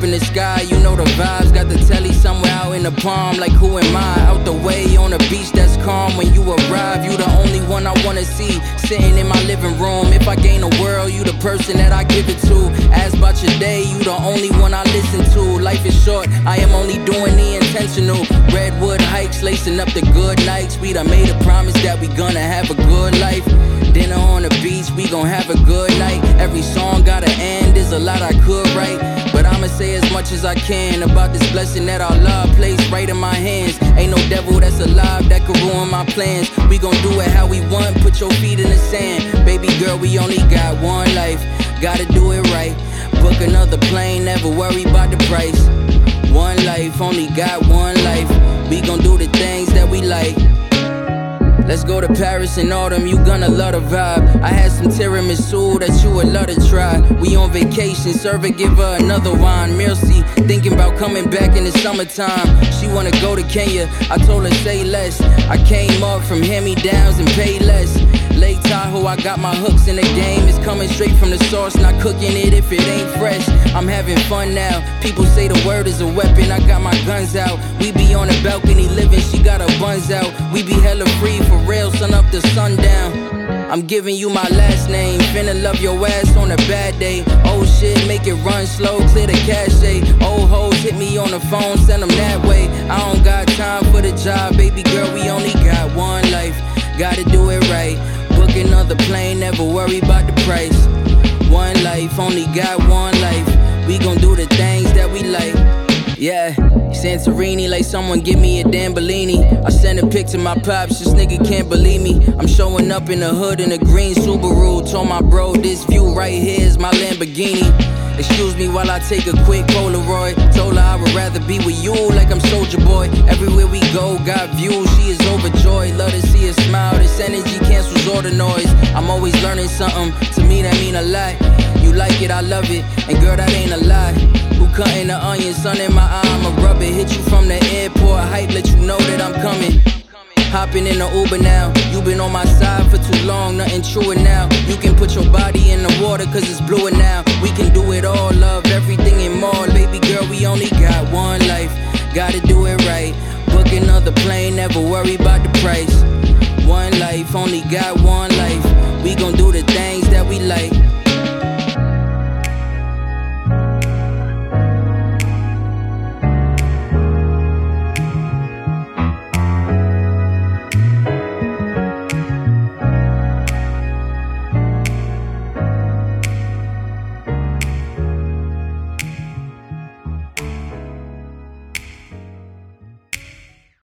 in the sky, you know the vibes. Got the telly somewhere out in the palm, like who am I? Out the way on a beach that's calm. When you arrive, you the only one I wanna see. Sitting in my living room, if I gain the world, you the person that I give it to. Ask about your day, you the only one I listen to. Life is short, I am only doing the intentional. Redwood hikes, lacing up the good nights. We done made a promise that we gonna have a good life. Dinner on the beach, we gon' have a good night. Every song gotta end, there's a lot I could write, but I'ma say as much as I can about this blessing that Allah placed right in my hands. Ain't no devil that's alive that could ruin my plans. We gon' do it how we want, put your feet in the sand. Baby girl, we only got one life, gotta do it right. Book another plane, never worry about the price. One life, only got one life. We gon' do the things that we like. Let's go to Paris in autumn, you gonna love the vibe. I had some tiramisu that you would love to try. We on vacation, serve her, give her another wine. Mercy, thinking about coming back in the summertime. She wanna go to Kenya, I told her say less. I came up from hand-me-downs and pay less. Lake Tahoe, I got my hooks in the game. It's coming straight from the source, not cooking it if it ain't fresh. I'm having fun now, people say the word is a weapon. I got my guns out, we be on the balcony living, she got her buns out. We be hella free for real, sun up to sundown. I'm giving you my last name, finna love your ass on a bad day. Oh shit, make it run slow, clear the cache. Old hoes hit me on the phone, send them that way. I don't got time for the job, baby girl, we only got one life. Gotta do it right, book another plane, never worry about the price. One life, only got one life. We gon' do the things that we like. Yeah, Santorini, like someone give me a damn Bellini. I sent a pic to my pops, this nigga can't believe me. I'm showing up in the hood in a green Subaru. Told my bro, this view right here is my Lamborghini. Excuse me while I take a quick Polaroid. Told her I would rather be with you like I'm Soulja Boy. Everywhere we go, got views, she is overjoyed. Love to see her smile, this energy cancels all the noise. I'm always learning something, to me that mean a lot. You like it, I love it, and girl that ain't a lie. Who cutting the onion, sun in my eye, I'ma rub it. Hit you from the airport, hype, let you know that I'm coming. Hopping in the Uber now, you been on my side for too long, nothing truer now. You can put your body in the water cause it's bluer now. We can do it all, love everything and more. Baby girl, we only got one life, gotta do it right. Book another plane, never worry about the price. One life, only got one life. We gon' do the things that we like.